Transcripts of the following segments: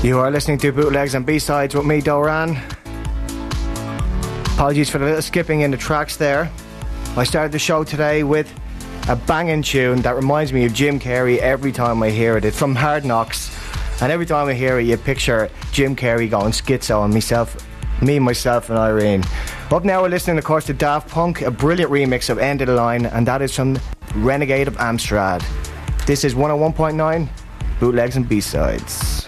You are listening to Bootlegs and B-Sides with me, Doran. Apologies for the little skipping in the tracks there. I started the show today with a banging tune that reminds me of Jim Carrey every time I hear it. It's from Hard Knocks, and every time I hear it you picture Jim Carrey going schizo and myself and Irene. Up now we're listening of course to Daft Punk, a brilliant remix of End of the Line, and that is from Renegade of Amstrad. This is 101.9 Bootlegs and B-Sides.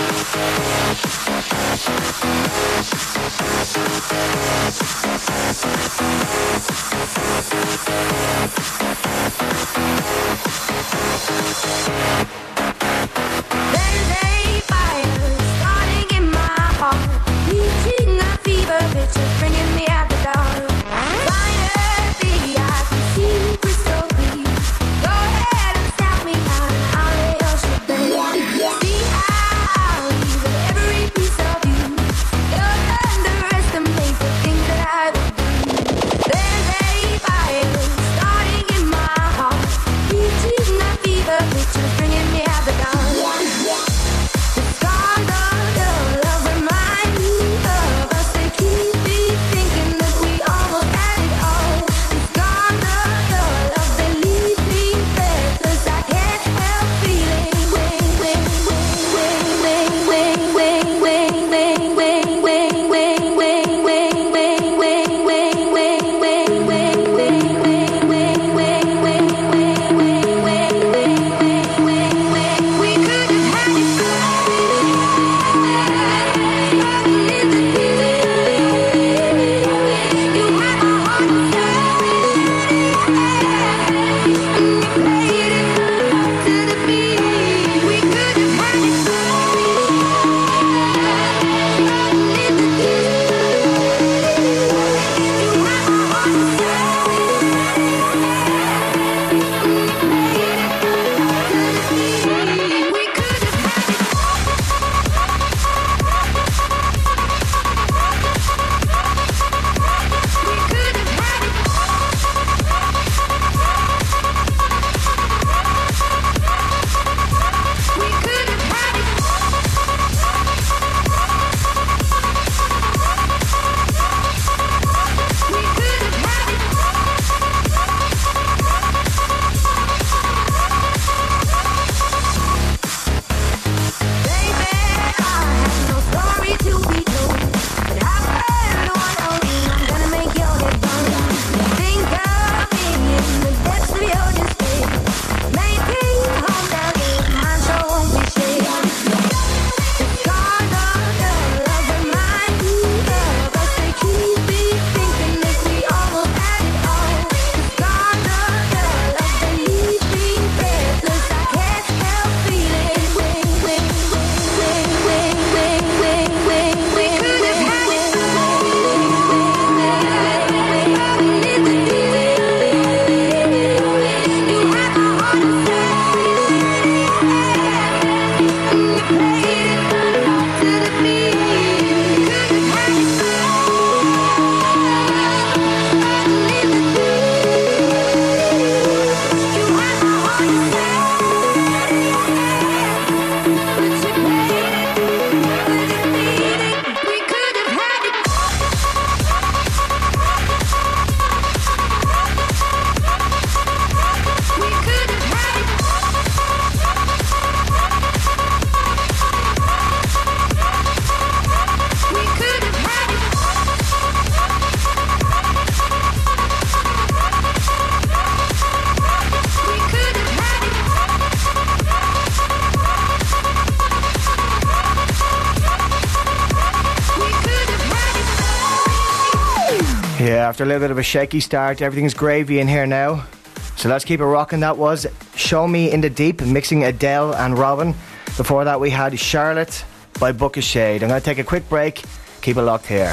Yeah, after a little bit of a shaky start, everything's gravy in here now. So let's keep it rocking. That was Show Me in the Deep, mixing Adele and Robin. Before that we had Charlotte by Book of Shade. I'm going to take a quick break. Keep it locked here.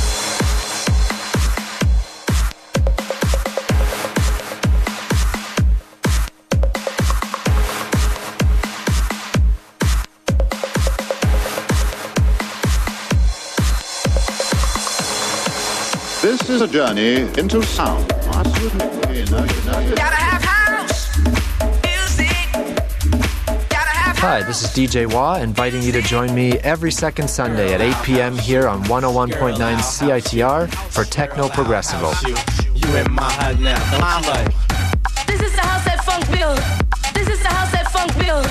This is a journey into sound. Gotta have house music. Gotta have. Hi, this is DJ Wah, inviting you to join me every second Sunday at 8 p.m. here on 101.9 CITR for Techno Progressivo. You in my head now, my life. This is the house that funk build. This is the house that funk build.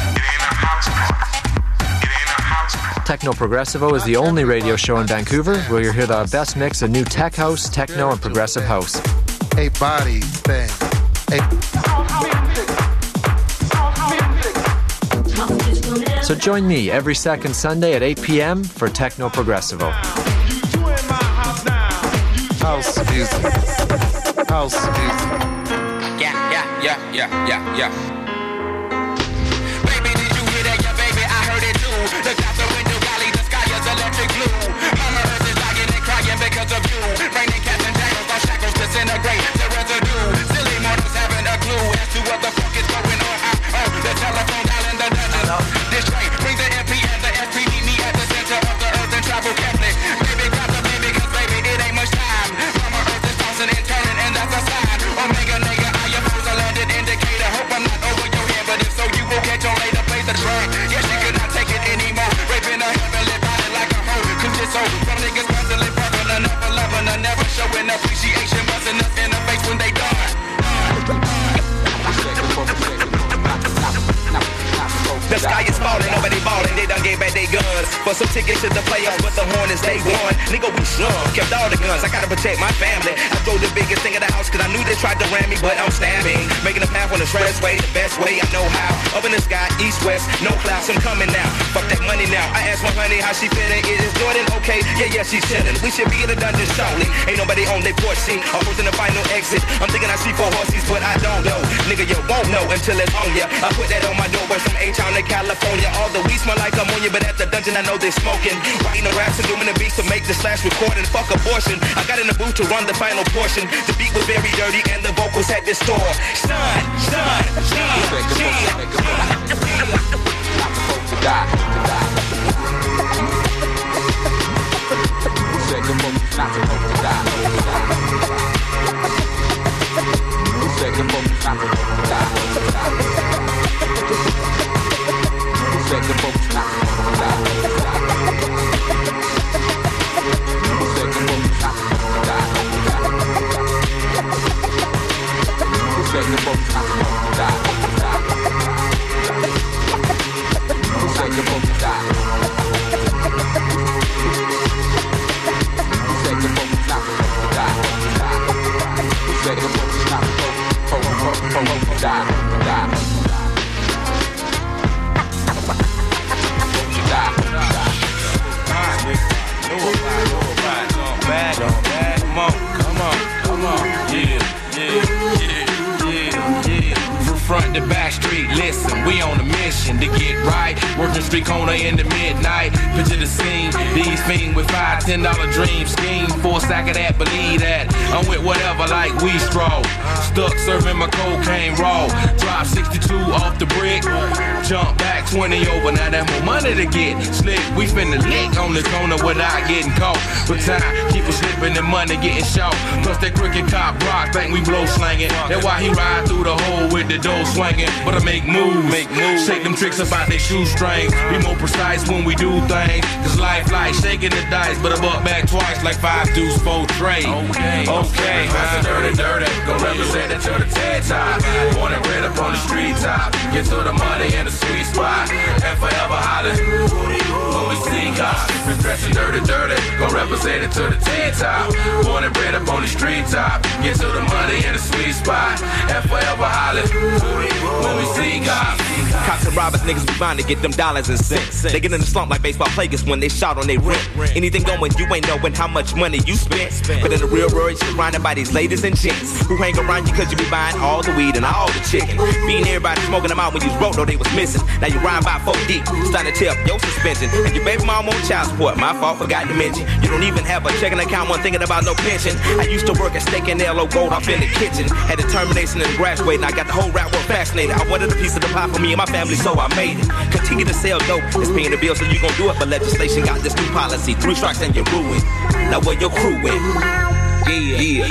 Techno Progressivo is the only radio show in Vancouver where you'll hear the best mix of new tech house, techno, and progressive house. A body thing. So join me every second Sunday at 8 p.m. for Techno Progressivo. House music. House music. Yeah. Baby, did you hear that? Yeah, baby, I heard it too. Look out the window, golly, the sky is electric blue. Mama Earth is dying and crying because of you. Raining cats and dangles, our shackles disintegrate the residue. Silly mortals having a clue as to what the fuck is going on. The telephone dialing the dungeon. This train brings the MP and the SP. Meet me at the center of the earth and travel carefully. Baby, got the baby, cause baby, it ain't much time. Mama Earth is tossing and turning, and that's a sign. Omega, nigga, I am a landed indicator. Hope I'm not over your head, but if so, you will catch on later. Play the track. Yeah, she could not take it anymore. Raping her heavenly body like a hoe. Cause it's so from niggas constantly buzzing, never loving her, never showing appreciation, buzzing us in the face when they done. The sky is falling, nobody balling, they done gave back their guns. For some tickets to the playoffs, but the Hornets, they won. Nigga, we slum, kept all the guns, I gotta protect my family. I drove the biggest thing in the house, cause I knew they tried to ram me, but I'm stabbing. Making a path on the trash way, the best way I know how. Up in the sky, east, west, no clouds, I'm coming now. Fuck that money now, I asked my honey how she feeling. Is Jordan okay? Yeah, she's chilling. We should be in the dungeon shortly. Ain't nobody on their porch scene, or in the final exit. I'm thinking I see 4 horses, but I don't know. Nigga, you won't know until it's on ya. I put that on my doorway from H-Town to California. All the weed smell like ammonia, but at the dungeon I know they smoking. Writing the raps and doing the beats to make the slash recording. Fuck abortion. I got in the booth to run the final portion. The beat was very dirty and the vocals had distortion. Front to back street, listen, we on a mission to get right. Working street corner in the midnight. Picture the scene, these fiends with $5, $10 dream scheme. For a sack of that, believe that. I'm with whatever like we stroll. Stuck serving my cocaine raw. Drop 62 off the brick. Jump back 20 over, now that's more money to get. Slick, we finna lick on the corner without getting caught. But time, keep us slipping and money getting short. Plus that crooked cop rock, think we blow slanging. That's why he ride through the hole with the door swinging. But I make moves. Shake them tricks about their shoestrings. Be more precise when we do things. Cause life like shaking the dice, but I buck back twice like 5 deuce 4 trade. Okay. Dirty. Go represent it to the TED top. Born and bred up on the street top. Get to the money in the sweet spot. And forever hollering. When we see cops. Dressing dirty. Go represent it to the TED top. Born and bred up on the street top. Get to the money in the sweet spot. And forever hollering. When we see cops. Cops and robbers, niggas be bound to get them dollars and cents. They get in the slump like baseball players when they shot on their rent. Anything going, you ain't knowing how much money you spent. But in the real world, you're surrounded by these ladies and gents who hang around you cause you be buying all the weed and all the chicken. Being everybody smoking them out when you wrote, though they was missing. Now you ride by 4 deep, starting to tear up your suspension. And your baby mom on child support, my fault, forgot to mention. You don't even have a checking account when thinking about no pension. I used to work at Steak and L.O. Gold off in the kitchen. Had determination and graduating, I got the whole rap world fascinated. I wanted a piece of the pie for me and my family, so I made it. Continue to sell dope, it's paying the bill, so you gon' do it. But legislation got this new policy, 3 strikes and you're ruined. Now where your crew went? Yeah.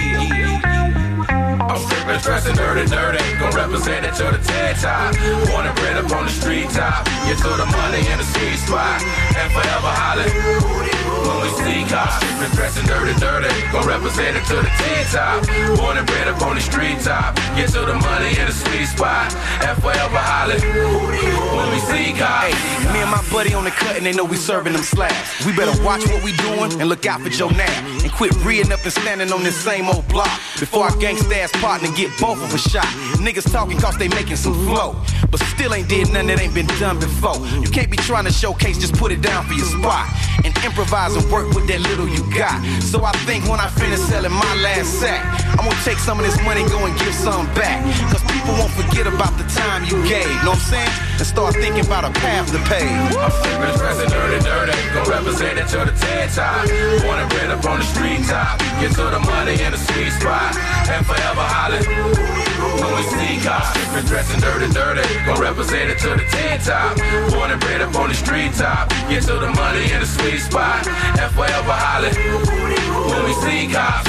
I'm sippin', dressing dirty. Gon' represent it to the TED top. Born and bred up on the street top. Get to the money in the sweet spot. And forever hollering. When we see cops, stripping, dressing dirty, gon' represent it to the T-top. Born and bred up on the street top. Get to the money in the sweet spot. And forever hollin'. When we see cops. Hey, me and my buddy on the cut and they know we serving them slabs. We better watch what we doing and look out for Joe Nab. And quit reading up and standing on this same old block. Before our gangsta ass partner get both of us shot. Niggas talking cause they making some flow. But still ain't did nothing that ain't been done before. You can't be trying to showcase, just put it down for your spot. And improvise and work with that little you got. So I think when I finish selling my last sack, I'm gonna take some of this money, go and give some back. Cause people won't forget about the time you gave, know what I'm saying? And start thinking about a path to pay. I'm sippin', dressing dirty, gon' represent it to the TED top. Born and bred up on the street top. Get to the money in the sweet spot. And forever hollin'. When we see cops, sippin', dressing dirty, gon' represent it to the TED top. Born and bred up on the street top. Get to the money in the sweet spot. And forever hollin'. When we see cops.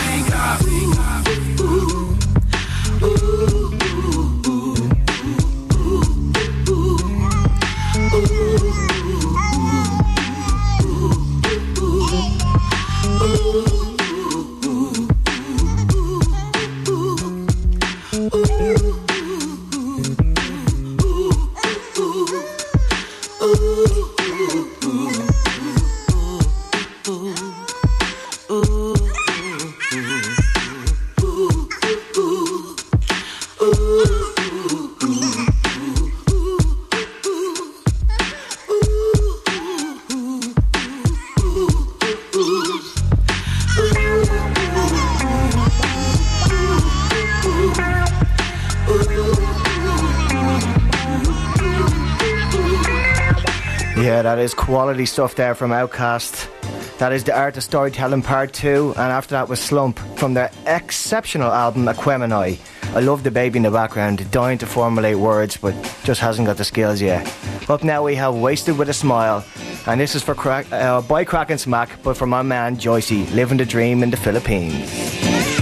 Yeah, that is quality stuff there from Outkast. That is The Art of Storytelling Part 2, and after that was Slump from their exceptional album Aquemini. I love the baby in the background, dying to formulate words, but just hasn't got the skills yet. Up now we have Wasted with a Smile, and this is for by Crack and Smack, but for my man Joycey, living the dream in the Philippines.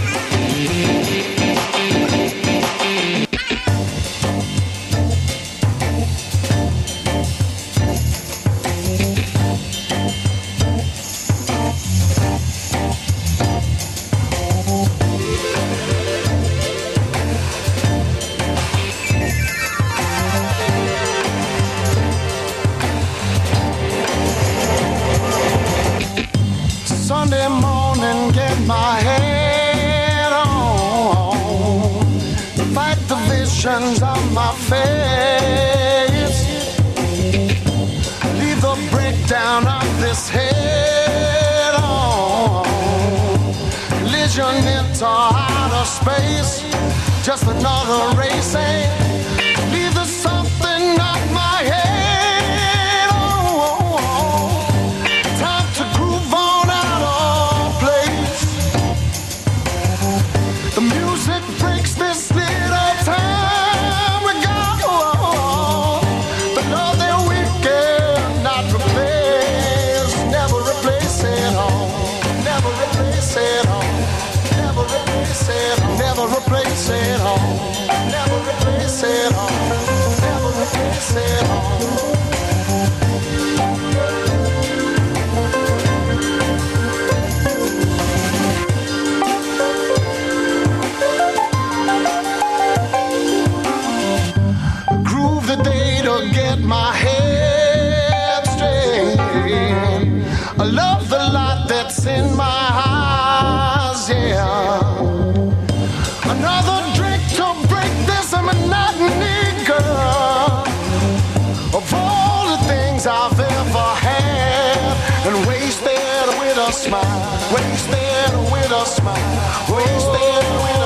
Sunday morning, get my head on. Fight the visions on my face. Leave the breakdown of this head on. Collision into outer space. Just another race, leave the something off my head. Never replace it all. Never replace it all. Never replace it all. Groove the day to get my head straight. I love the light that's in my eyes, yeah. Another drink to break this monotony, girl. Of all the things I've ever had, and wasted with a smile, wasted with a smile, wasted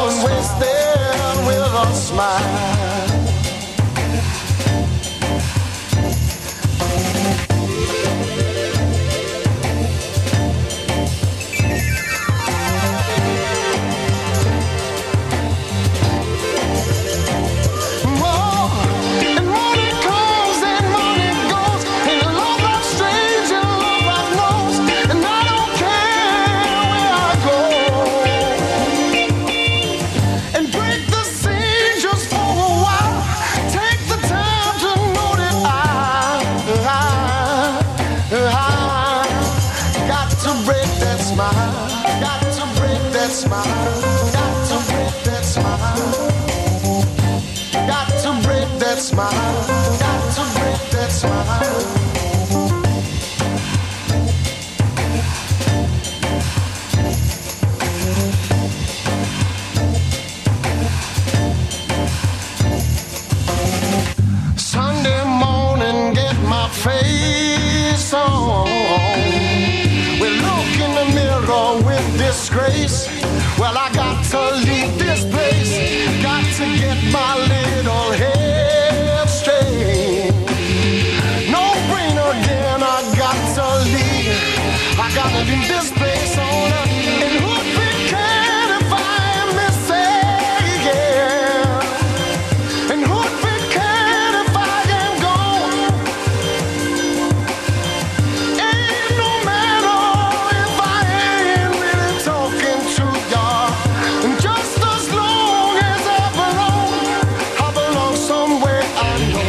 with a smile. smile. Got to break that smile. Got to break that smile. Got to break that smile. Got to break that smile. Sunday morning, get my face on. We look in the mirror with disgrace. Well, I got to leave this place. Got to get my little head straight. No brainer again, I got to leave. I got to leave this place on up. And who'd be cared if I am missing? Yeah. And who'd be cared if I am gone? Ain't no matter if I ain't really talking to y'all. And just as long as I belong somewhere I know.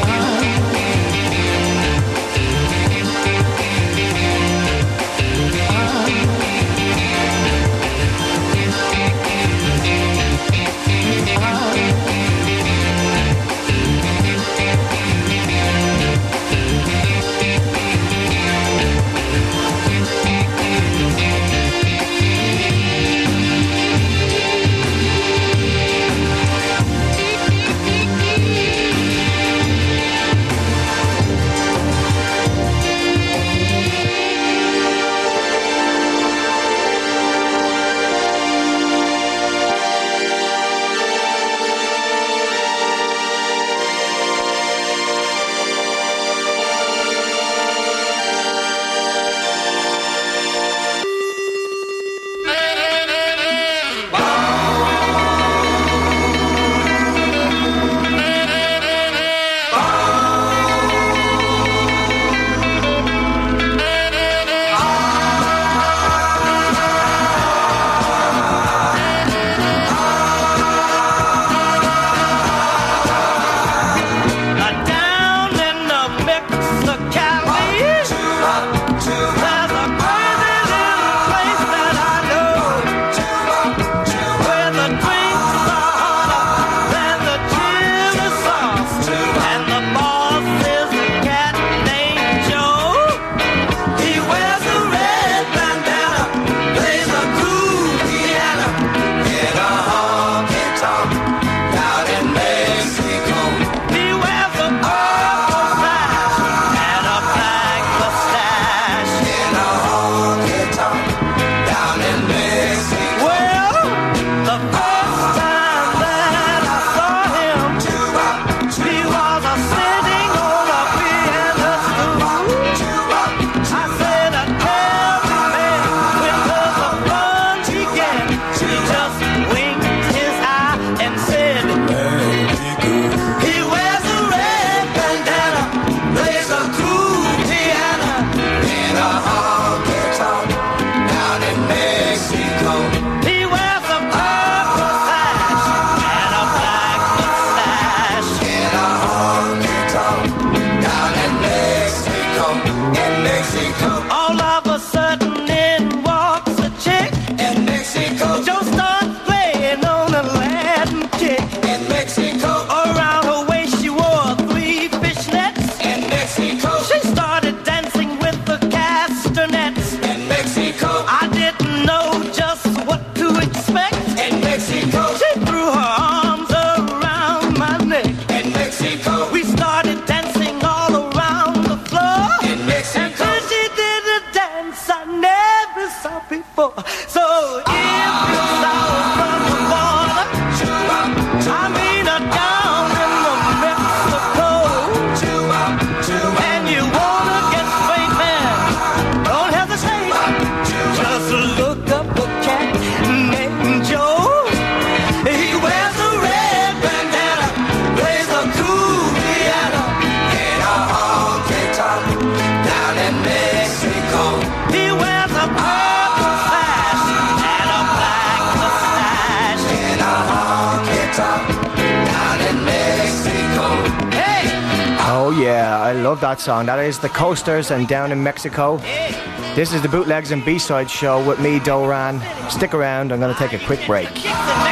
Oh yeah, I love that song. That is the Coasters and Down in Mexico. This is the Bootlegs and B-Side show with me, Doran. Stick around, I'm going to take a quick break. Crazy.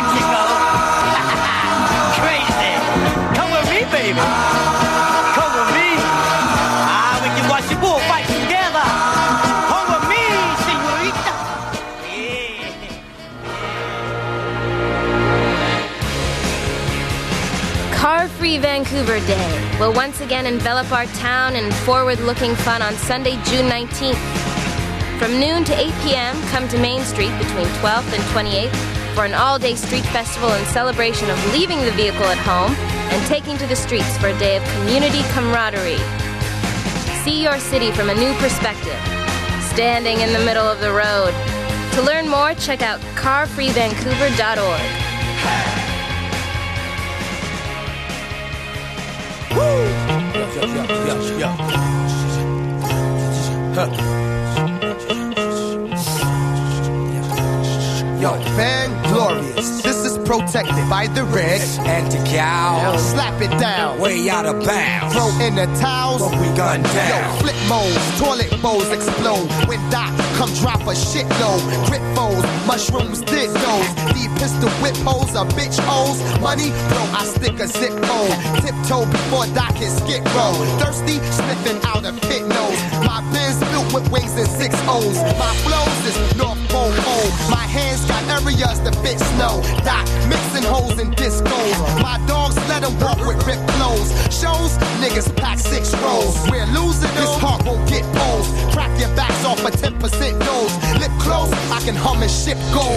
Come with me, baby. Come with me. We can watch the bullfight together. Come with me, señorita. Car-Free Vancouver Day will once again envelop our town in forward-looking fun on Sunday, June 19th. From noon to 8 p.m., come to Main Street between 12th and 28th for an all-day street festival in celebration of leaving the vehicle at home and taking to the streets for a day of community camaraderie. See your city from a new perspective, standing in the middle of the road. To learn more, check out carfreevancouver.org. Yo, Vanglorious, this is protected by the red anti-cow. Slap it down, way out of bounds. Throw in the towels, but we gun down. Yo, flip modes, toilet bowls explode. When Doc come drop a shitload. Grip foes, mushrooms, dig those. Deep pistol whip holes, a bitch holes. Money, bro, I stick a zip hole. Tiptoe before Doc can skip roll. Thirsty, sniffing out a pit nose. My Benz built with wings and 6 O's. My flows is North Pole O. My hands got areas to fit snow. Doc mixing holes and discos. My dogs let them walk with ripped clothes. Shows, niggas pack 6 rolls. We're losing, this heart won't get poles. Crack your backs off a 10% dose. Lip close, I can hum and ship gold.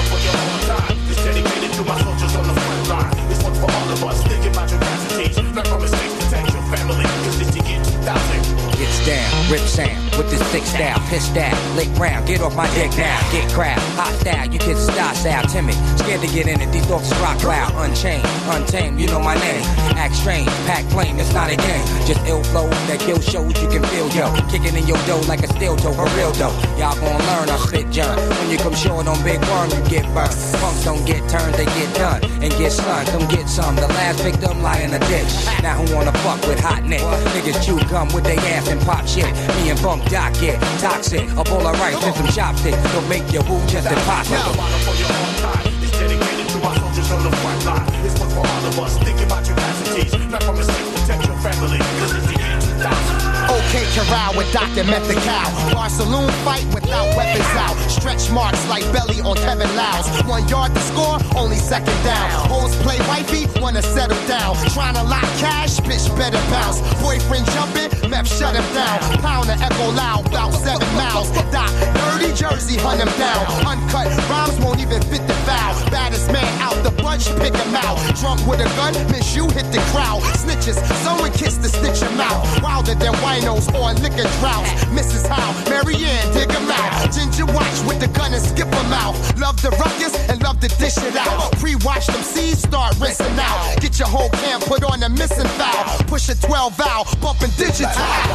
It's dedicated to my soldiers on the front line. This one's for all of us. Think about your capacities. Learn from mistakes, protect your family. Cause this to get 2000. Gets down, Rip Sam, with this thick style, pissed out, lick round, get off my dick now, get crowd, hot style, you kids style, timid, scared to get in it, these dogs rock wild, unchained, untamed, you know my name, act strange, pack flame, it's not a game, just ill flow that kill shows you can feel, yo, kicking in your dough like a steel toe, for real though, y'all gon' learn, I spit junk, when you come short on big worm, you get burned, punks don't get turned, they get done, and get slung, come get some, the last victim lie in a ditch, now who wanna fuck with hot neck, niggas chew gum with they ass and pop shit. Me and Funk Doc get toxic. A bowl of rice and some chopsticks. Don't make your woo just impossible. It's dedicated to my soldiers on the front line. This one's for all of us. Think about your capacities. Learn from mistakes, protect your family. Cause it's the year 2000. Okay, corral with Dr. Methical. Bar saloon fight without weapons out. Stretch marks like belly on Kevin Lyles. 1 yard to score, only second down. Hoes play wifey, wanna settle down. Tryna lock cash, bitch better bounce. Boyfriend jumping, meth shut him down. Pound the echo loud, about 7 miles. Doc, dirty Jersey, hunt him down. Uncut rhymes won't even fit the foul. Baddest man out the bunch, pick him out. Drunk with a gun, miss you, hit the crowd. Snitches, someone kiss the stitch him out. Wilder than winos or liquor droughts. Mrs. Howe, Marianne, dig him out. Ginger watch with the gun and skip him out. Love the ruckus and love to dish it out. Pre-watch them seeds, start rinsing out. Get your whole camp, put on a missing foul. Push a 12 valve, bumping digital.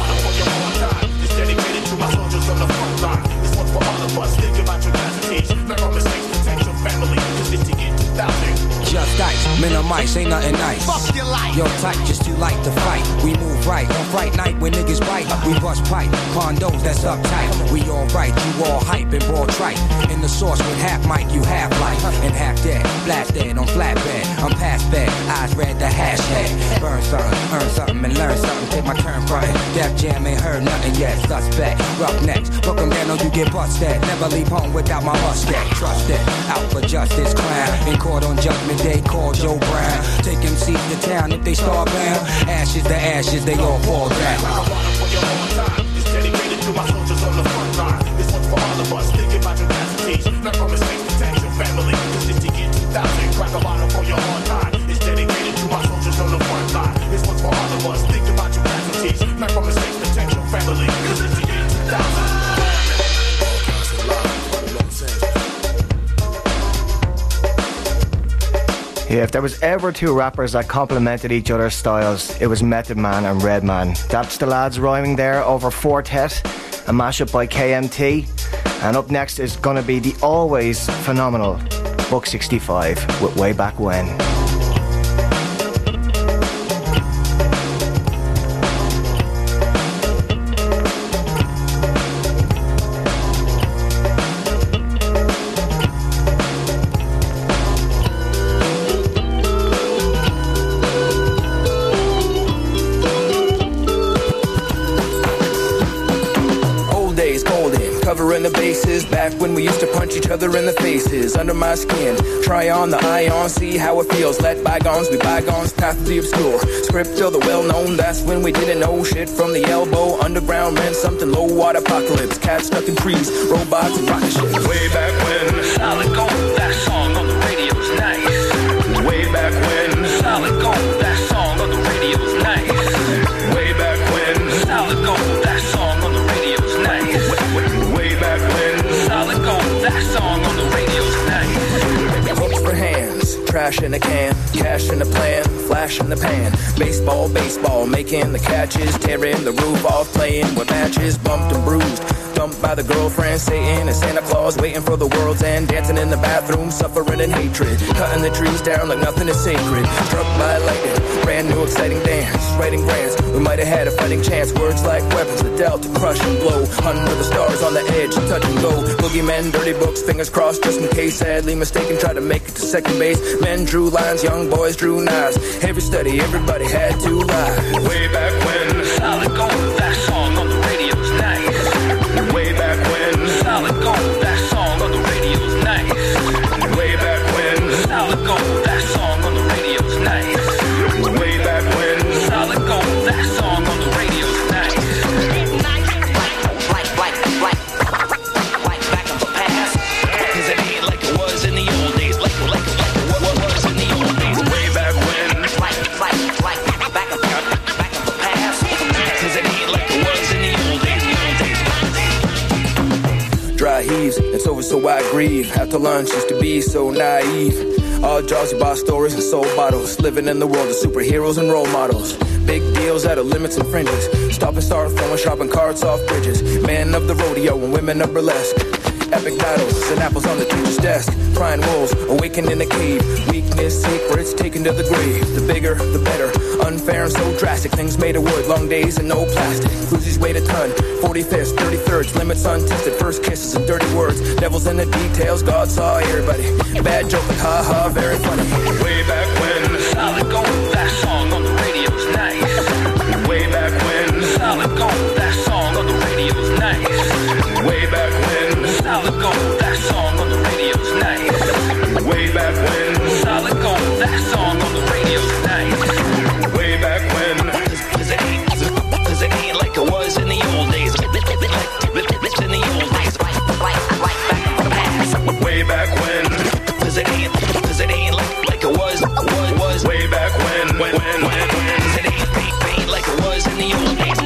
It's dedicated to my soldiers on the front line. This one's for all of us. Think about your capacities. Learn from mistakes, protect your family. Cause this to get 2000. Just ice, minimize, ain't nothing nice. Fuck your life. Your type just too light to fight. We move right on Fright Night when niggas bite. We bust pipe, condos that's uptight. We all right, you all hype and ball trite. In the source with half mic, you half life and half dead. Blast dead on flatbed. I'm past bed, eyes red the hashtag. Burn something, earn something and learn something. Take my turn frontin'. Def Jam ain't heard nothing yet. Suspect, rough necks, book 'em down or you get busted. Never leave home without my musket. Trust it, out for justice, clown. In court on judgment day, call Joe Brown. Take them seats to town if they starbound. Ashes to ashes, they all fall down. It's dedicated to my soldiers on the front line. This one's for all of us. Think about your capacities. Learn from mistakes, protect your family. Cause this to get 2000. Crack a bottle for your hard time. It's dedicated to my soldiers on the front line. This one's for all of us. Think about your capacities. Learn from mistakes, protect your family. Cause this to get 2000. Yeah, if there was ever 2 rappers that complemented each other's styles, it was Method Man and Redman. That's the lads rhyming there over Fortet, a mashup by KMT. And up next is going to be the always phenomenal Buck 65 with Way Back When. covering the bases. Back when we used to punch each other in the faces. Under my skin, try on the ion, see how it feels. Let bygones be bygones, path of the obscure. Script of the well-known, that's when we didn't know shit from the elbow. Underground meant something low, water apocalypse. Cats stuck in trees, robots and rocket ships. Way back when Solid Gold, that song on the radio's nice. Way back when Solid Gold, that song on the radio's nice. Way back when Solid Gold, that song on the radio's nice. Way back when Solid Gold, that song on the radio's nice. Hooks for hands, trash in a can, cash in the plan, flash in the pan. Baseball, baseball, making the catches, tearing the roof off, playing with matches, bumped and bruised. Dumped by the girlfriend, Satan and Santa Claus, waiting for the world's end, dancing in the bathroom, suffering in hatred, cutting the trees down like nothing is sacred. Struck by lightning, brand new exciting dance, writing grants, we might have had a fighting chance. Words like weapons that dealt to crush and blow, under the stars on the edge, touch and go. Boogeymen, dirty books, fingers crossed just in case. Sadly mistaken, tried to make it to second base. Men drew lines, young boys drew knives. Every study, everybody had to lie. Way back when Solid Gold, that song on the radio's nice. Way back when Solid Gold, that song on the radio's nice. Way back when Solid Gold, that song on the radio's nice. Way back when Solid Gold, that song on the radio's nice. Like back in the past. Cause it ain't like it was in the old days. Like what was in the old days. Way back when Like back in the past. Cause it ain't like it was in the old days. Dry heaves, it's over so I grieve. After lunch used to be so naive. All jaws about stories and soul bottles. Living in the world of superheroes and role models. Big deals out of limits and fringes. Stop and start throwing shopping carts off bridges. Men of the rodeo and women of burlesque. Epic battles and apples on the teacher's desk. Crying wolves awakened in a cave. Weakness, secrets taken to the grave. The bigger, the better. Unfair and so drastic. Things made of wood, long days and no plastic. Cruises weighed a ton. 45th, 33rd, limits untested. First kisses and dirty words. Devils in the details. God saw everybody. Bad joke, like ha ha, very funny. Way back when Solid Gold, that song on the radio's nice. Way back when Solid Gold, that song on the radio's nice. Way back when Solid Gold, that song on the radio's nice. Way back when Solid Gold, that song on the radio's nice. Way back when Cause it ain't like it was in the old days. Like in the old days. Like back in the past. Way back when Cause it ain't like it was Way back when Cause it ain't like it was in the old days.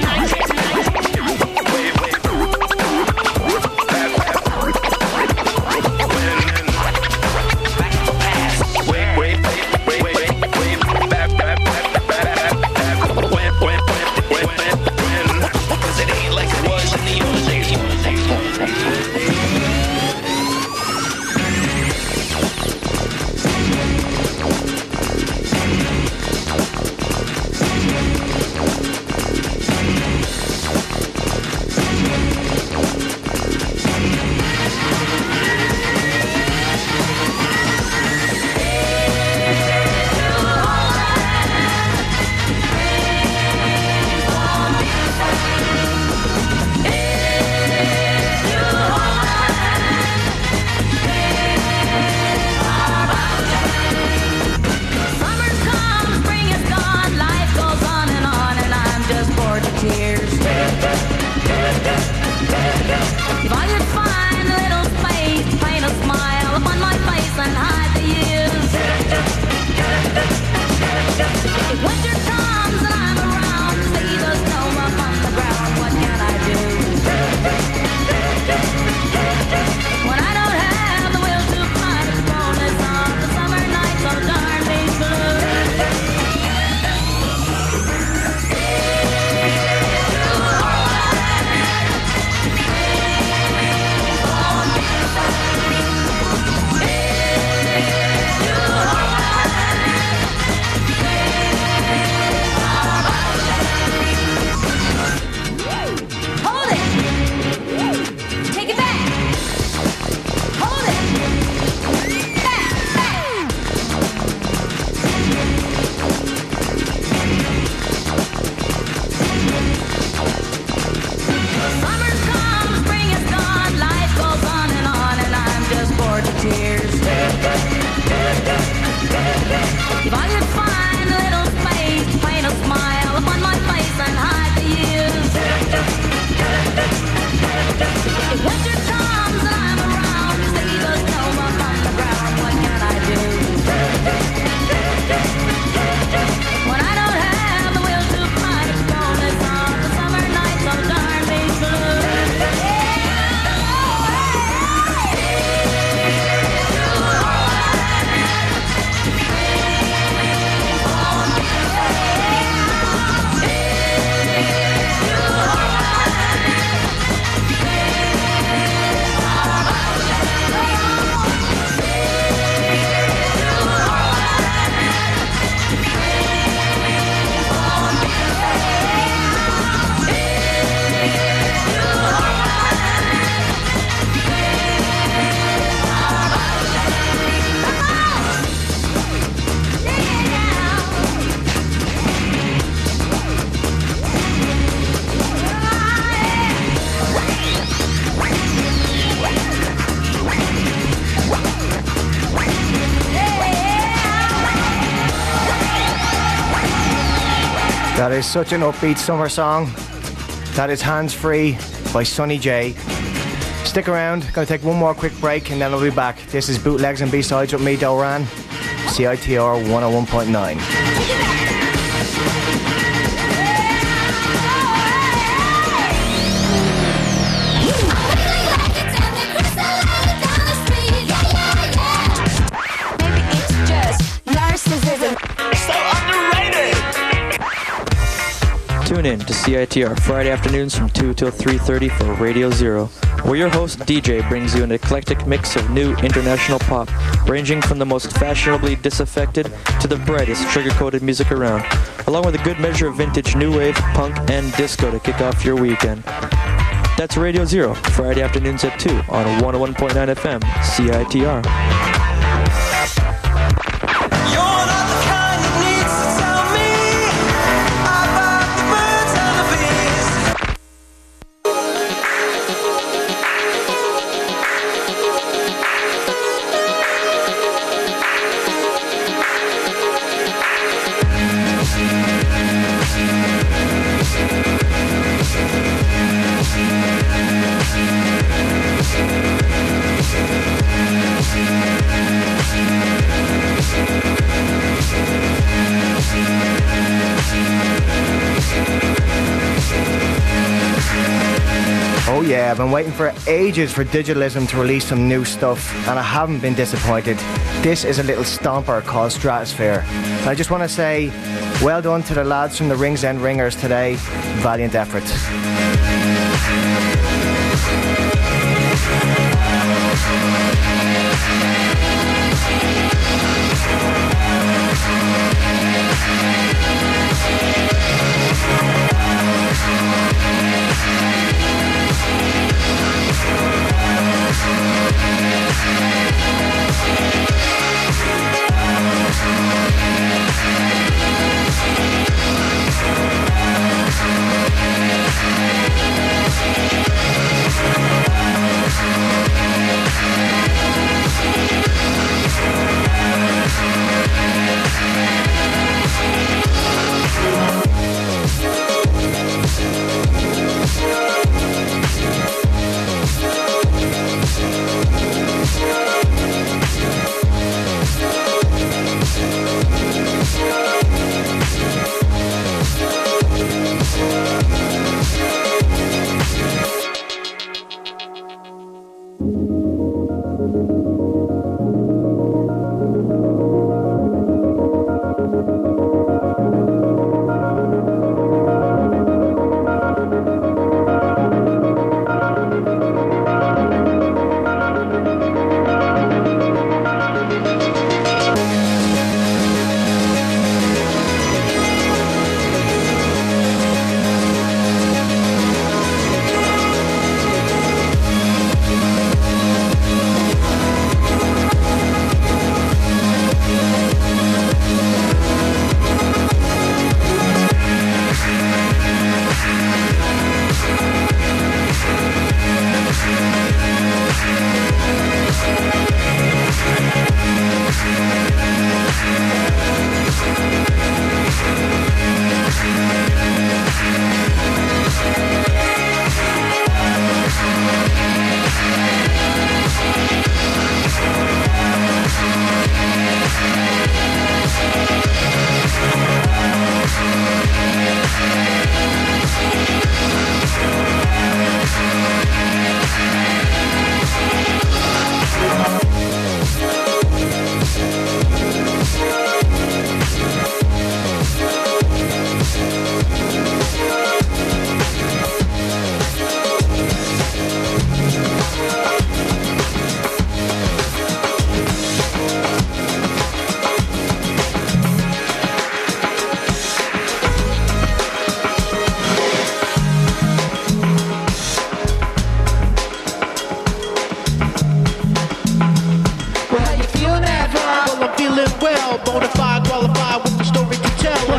That is such an upbeat summer song. That is Hands Free by Sonny J. Stick around, gonna take one more quick break and then I'll be back. This is Bootlegs and B-Sides with me, Doran, CITR 101.9. Tune in to CITR Friday afternoons from 2 till 3:30 for Radio Zero, where your host DJ brings you an eclectic mix of new international pop, ranging from the most fashionably disaffected to the brightest sugar-coated music around, along with a good measure of vintage new wave, punk, and disco to kick off your weekend. That's Radio Zero, Friday afternoons at 2 on 101.9 FM, CITR. Oh yeah, I've been waiting for ages for Digitalism to release some new stuff, and I haven't been disappointed. This is a little stomper called Stratosphere. And I just want to say, well done to the lads from the Ringsend Ringers today. Valiant efforts.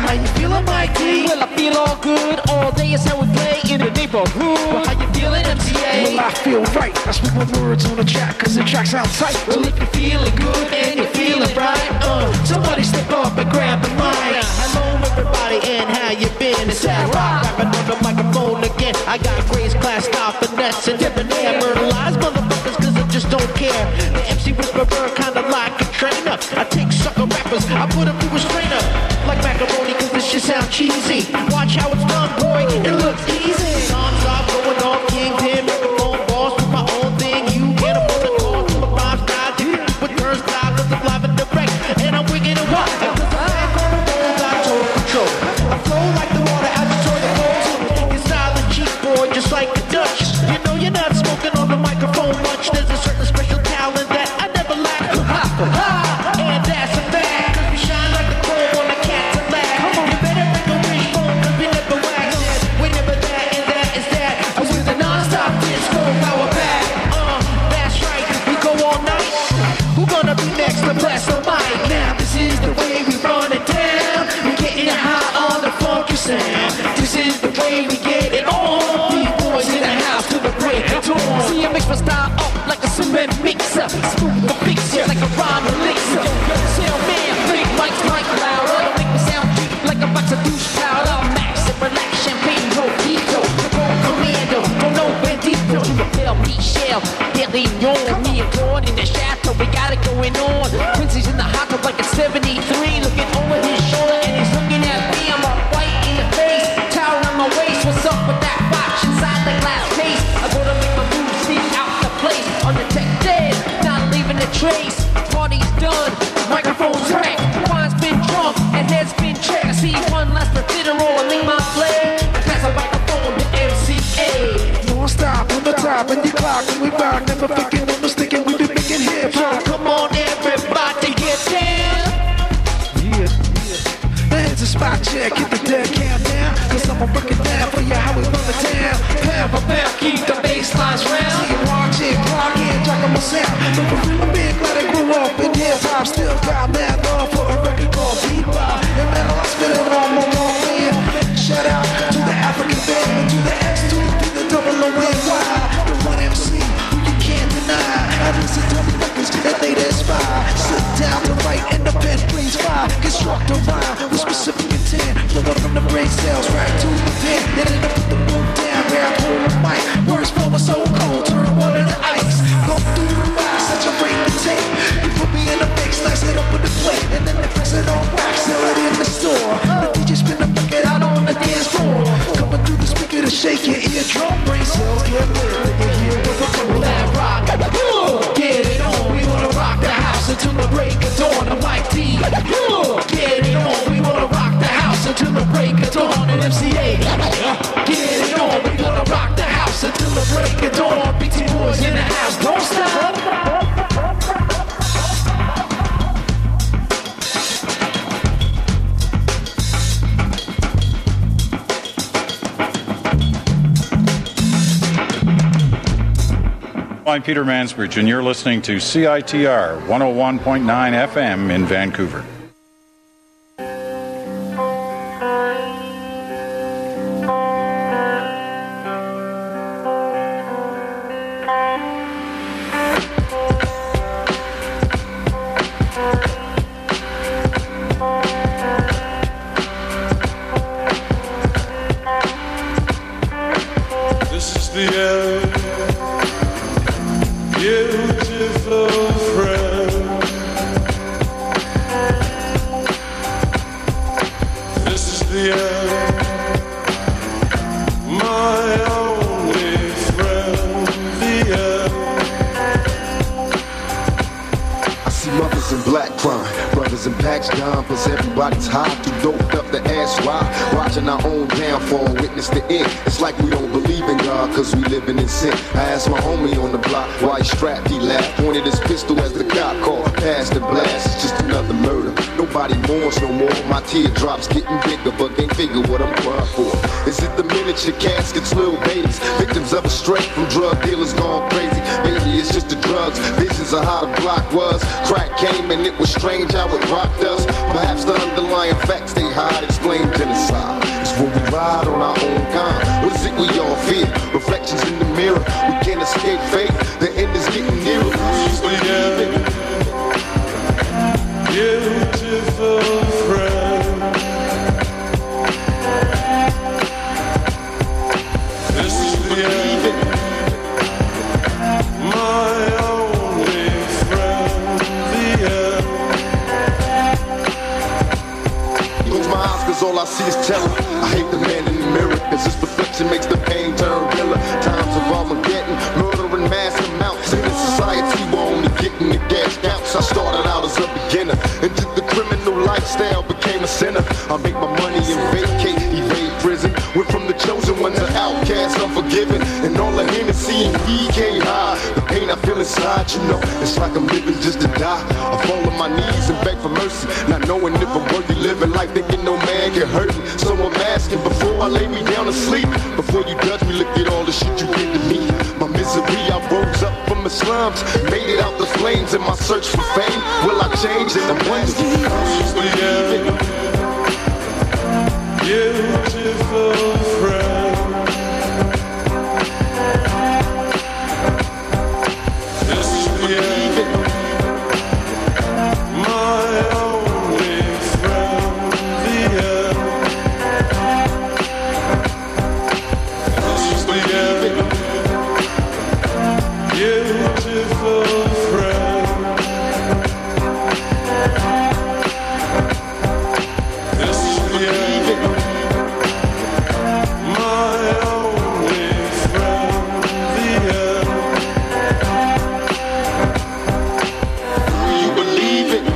how you feeling, Mikey? Well, I feel all good. All day is how we play in the neighborhood. Well, how you feeling, MCA? Well, I feel right. I spit my words on the track, cause the track sounds tight. Well, if you're feeling good and you're feeling right, somebody step up and grab the mic. Hello, everybody, and how you been? It's that rock, rapping on the microphone again. I got grades, class, stop, finesse, and debonair. Murderize motherfuckers, cause I just don't care. The MC whisperer, kinda like a trainer. I take sucker rappers, I put them through a strainer. Like macaroni, cause this shit sound cheesy. Watch how it's done, boy, it looks easy. Non-stop going on, kingpin, microphone boss, with my own thing. You get them on the call, to my rhyme style, with turns style, cause I'm live and direct. And I'm wicked and wild, cause I'm back on the road, got total control. I flow like the water out the toilet bowl. You're silent, cheap boy, just like a Dutch. You know you're not smoking on the microphone much. There's a certain special talent that I never lack. And that's a fact, cause we shine like the coal on a Cadillac. You better bring a wishbone, cause we never wax it. We never that, and that is that. I was the non-stop disco power back. That's right, we go all night. Who gonna be next to bless the mic? Now this is the way we run it down. We getting high on the funky sound. This is the way we get it on. These boys in the house to the break of dawn. See, I mix my style up like a cement mixer. Smooth the fixture like a rhyme elixir. Sound man, big mics like louder. Don't make me sound cheap like a box of douche powder. Max and relax, champagne, mojito. Commando, don't know bendito. You repel me, shell, deadly on. Me and Claude in the chateau, we got it going on. Quincy's in the hot tub like a 73. Looking over his shoulder and he's looking at me. I'm all white in the face, towel on my waist. What's up with that watch inside the glass case? I gotta make my move, sneak out the place. Undetected, not leaving a trace. Party's done, microphone's wrecked. Wine's been drunk and head's been checked. See one last profiterole and leave my play. Pass the microphone to MCA. Don't stop on the top and you clock and we rock. Never faking, no mistaken, we be making hip hop. Come on, everybody, get down. There's a spot check, hit the dead countdown. Cause I'ma break it down for you how we run the town. Pound for pound, keep the bass lines round. See you watch it, clock in, track on my sound. But for real, I'm being glad I grew up in hip hop. Still got mad love for a record called Bebop. And man, I spit it on my wrong man. Shout out to the African band, to the X, to the double O-N-Y. The one MC who you can't deny. I listen to the records that they inspire. Sit down to write and the pen brings fire. Construct a rhyme with specific intent. Flow from the brain cells right to the pen. Then end up with the boom down where I hold the mic. Words flow so cold, turn water to ice. Go through the ride, saturate the tape. You put me in the mix, slice it up with the plate. And then they press it on wax, sell it in the store. The DJ spin the bucket out on the dance floor. Coming through the speaker to shake your eardrum. Brain cells get lit, then you hear the come that rock. Get it on, we wanna rock the house until the break of dawn. I'm Mike D. Get it on, we wanna rock the house until the break of dawn. And MCA. Get it on, we wanna rock the house until the break of dawn. BT boys in the house, don't stop. I'm Peter Mansbridge, and you're listening to CITR 101.9 FM in Vancouver. This is the end. Beautiful friend, this is the end, my only friend, the end. I see mothers in black crime, brothers in packs down, plus everybody's high, too doped up to ask why. Watching our own downfall, witness the end. It's like we don't believe in God, cause we living in sin. I asked my homie on the block why he strapped, he laughed, pointed his pistol as the cop called, passed the blast. It's just another murder. Nobody mourns no more. My teardrops getting bigger, but can't figure what I'm crying for. Is it the miniature caskets, little babies, victims of a stray from drug dealers gone crazy? Maybe it's just a drug drugs. Visions of how the block was. Crack came and it was strange how it rocked us. Perhaps the underlying facts they hide explain genocide. It's when we ride on our own kind. What is it we all fear? Reflections in the mirror. We can't escape fate. The end is getting nearer. Beautiful friend, this is the end. My only friend, the end. Close my eyes 'cause all I see is terror. I hate the man in the mirror 'cause this reflection makes the pain turn realer. Times of Armageddon, murder in mass amounts. In a society we're only getting the gas counts. I started out as a beginner, into the criminal lifestyle, became a sinner. I make my money and vacate, evade prison. Went from the chosen one to outcast, unforgiven. And all the Hennessy and weed can't hide the pain I feel inside, you know. It's like I'm living just to die. I fall on my knees and beg for mercy, not knowing if I'm worthy living life, thinking no man can hurt me. So I'm asking before I lay me down to sleep, before you judge me, look at all the shit you did to me. My misery, I rose up from the slums, made it out the flames in my search for fame. Will I change in the Wednesday? Beautiful friend, this is the end. My only friend, the end. This is the end. Beautiful friend, this is the end. My only friend, the end. You believe it?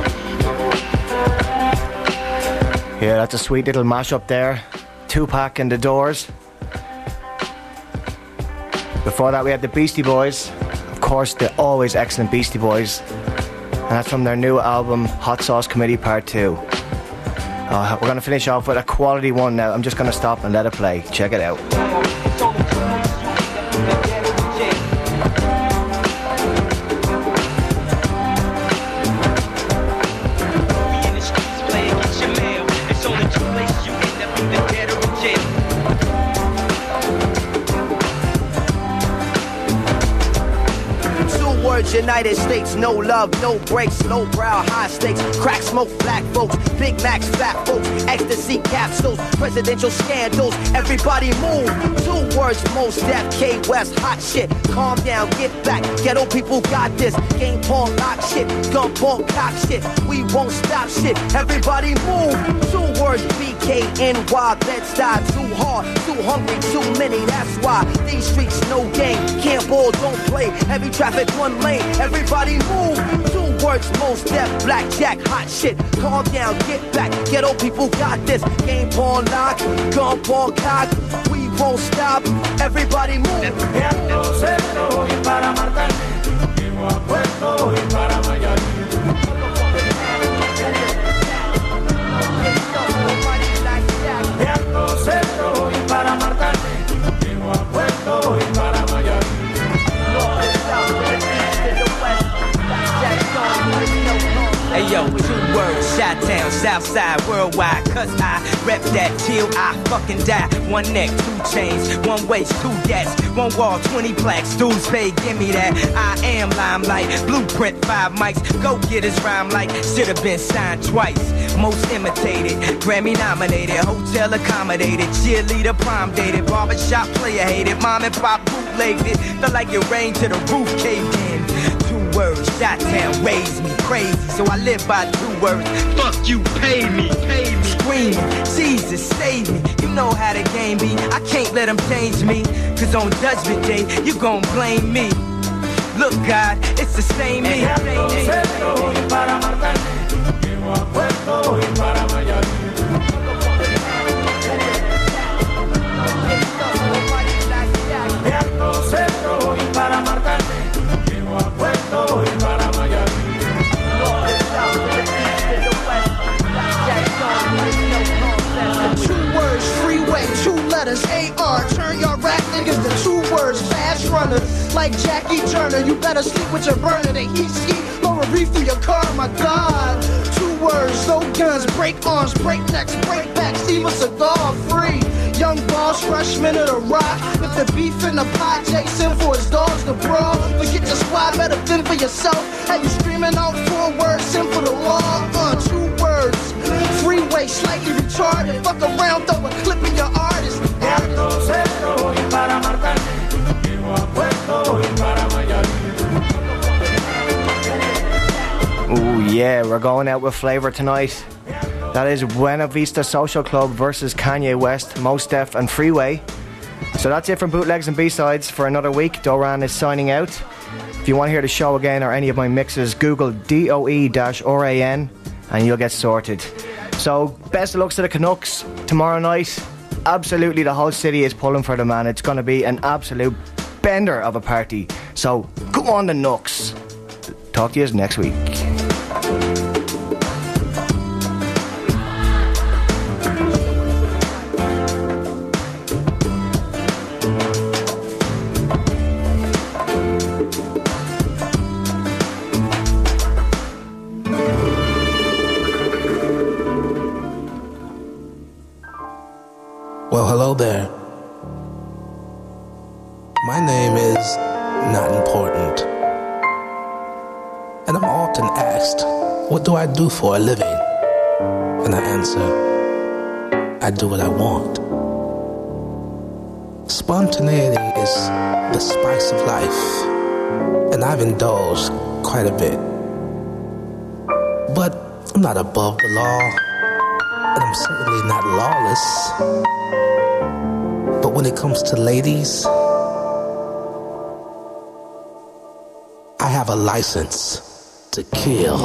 Yeah, that's a sweet little mashup there. Tupac and the Doors. Before that we had the Beastie Boys. Of course, the always excellent Beastie Boys. And that's from their new album, Hot Sauce Committee Part 2. We're going to finish off with a quality one now. I'm just going to stop and let it play. Check it out. United States, no love, no breaks, low brow, high stakes, crack smoke, black folks, Big Macs, fat folks, ecstasy capsules, presidential scandals, everybody move. 2 words, most death, K West, hot shit, calm down, get back, ghetto people got this, game porn, lock shit, gun porn, cock shit, we won't stop shit, everybody move. 2 words, BKNY, Bed-Stuy, too hard, too hungry, too many, that's why, these streets no game, can't ball, don't play, heavy traffic, 1 lane, everybody move. 2 words, most deaf, blackjack, hot shit. Calm down, get back. Ghetto people got this. Game porn lock, gun porn cock. We won't stop. Everybody move. Hey yo, 2 words, Chi-Town, Southside, worldwide, cause I rep that till I fucking die. 1 neck, 2 chains, 1 waist, 2 gats, 1 wall, 20 plaques, dues paid, give me that. I am limelight, blueprint, 5 mics, go get his rhyme like, should've been signed twice. Most imitated, Grammy nominated, hotel accommodated, cheerleader prom dated, barbershop player hated, mom and pop bootlegged it, felt like it rained to the roof caved in. 2 words, Chi-Town raised me crazy, so I live by 2 words. Fuck you, pay me, screaming, Jesus save me. You know how the game be, I can't let them change me, cause on Judgment Day, you gon' blame me. Look God, it's the same me. Freeway, 2 letters, AR, turn your rap niggas to 2 words, fast runners, like Jackie Turner. murder. You better sleep with your burner. The heat ski, lower reef through your car, my God. 2 words, no guns, break arms, break necks, break backs, leave a cigar free. Young boss, freshman of the rock. If the beef in the pot, Jason for his dogs to brawl. Forget the squad, better fend for yourself. Have you screaming out 4 words, send for the law. 2 words, freeway, slightly retarded. Fuck around, throw a clip in your artist. Ooh, yeah, we're going out with flavor tonight. That is Buena Vista Social Club versus Kanye West, Mos Def and Freeway. So that's it from Bootlegs and B-Sides for another week. Doran is signing out. If you want to hear the show again or any of my mixes, Google DOE-RAN and you'll get sorted. So best of luck to the Canucks tomorrow night. Absolutely, the whole city is pulling for the man. It's going to be an absolute bender of a party. So go on the Nucks. Talk to you next week. Well, hello there. My name is not important. And I'm often asked, what do I do for a living? And I answer, I do what I want. Spontaneity is the spice of life, and I've indulged quite a bit. But I'm not above the law, and I'm certainly not lawless. But when it comes to ladies, I have a license to kill.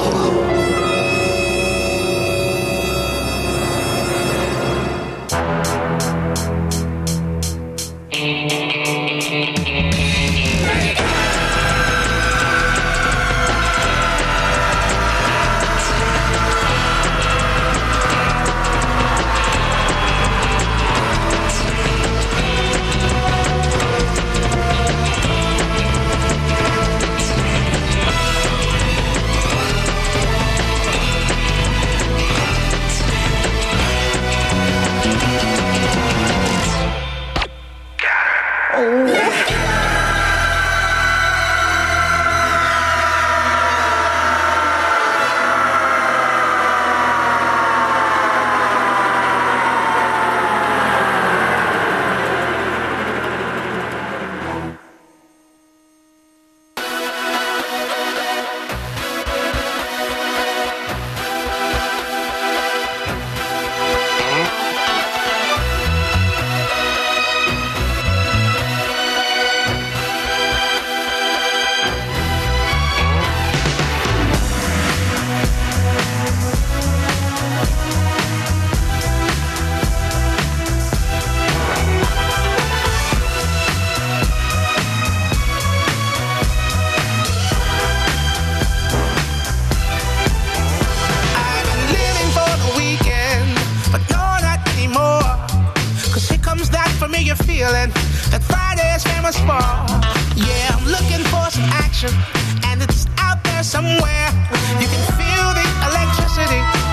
And it's out there somewhere. You can feel the electricity